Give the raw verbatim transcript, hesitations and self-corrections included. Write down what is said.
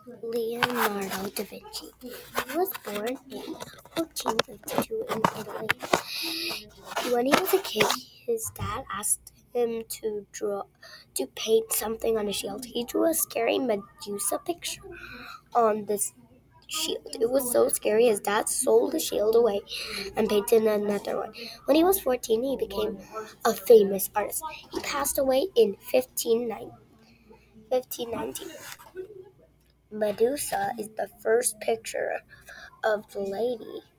Leonardo da Vinci. He was born in fourteen fifty-two in Italy. When he was a kid, his dad asked him to draw to paint something on a shield. He drew a scary Medusa picture on this shield. It was so scary his dad sold the shield away and painted another one. When he was fourteen, he became a famous artist. He passed away in fifteen nineteen. Medusa is the first picture of the lady